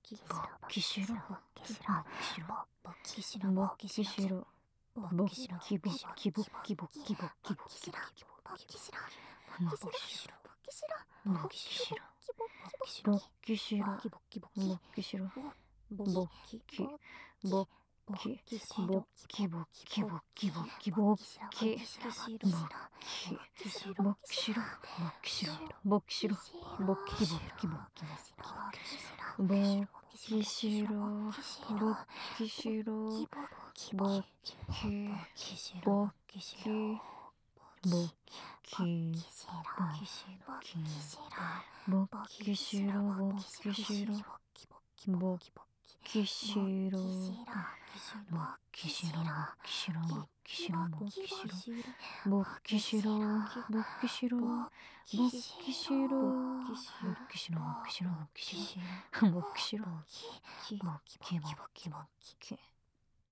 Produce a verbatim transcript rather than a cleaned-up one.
먹기 싫어. 먹기 싫어. 먹기 싫어. 먹기 싫어. 먹기 싫어. 먹기 먹기 먹기 먹기 먹기 먹기 먹기 싫어. 먹기 싫어. 먹기 싫어. 먹기 싫어. 먹기 싫어. 먹기 싫어. 먹기 싫어. 먹기 먹기 먹기 먹기 싫어. 먹기 먹기 먹기 먹기 싫어. 먹기 먹기 먹기 먹기 먹기 먹기 먹기 싫어. 먹기 싫어. 먹기 싫어. 먹기 싫어. 먹기 싫어. 먹기 먹기 먹기 먹기 먹기 싫어. 먹기 싫어. 먹기 싫어. 먹기 싫어. 먹기 싫어. 먹기 먹기 싫어. 먹기 싫어. 먹기 싫어. 먹기 싫어. 먹기 싫어. 먹기 싫어. 먹기 싫어. 먹기 싫어. 먹기 싫어. 먹기 싫어. 먹기 싫어. 먹기 싫어. 먹기 싫어. 먹기 싫어. 먹기 싫어. 먹기 먹기 먹기 먹기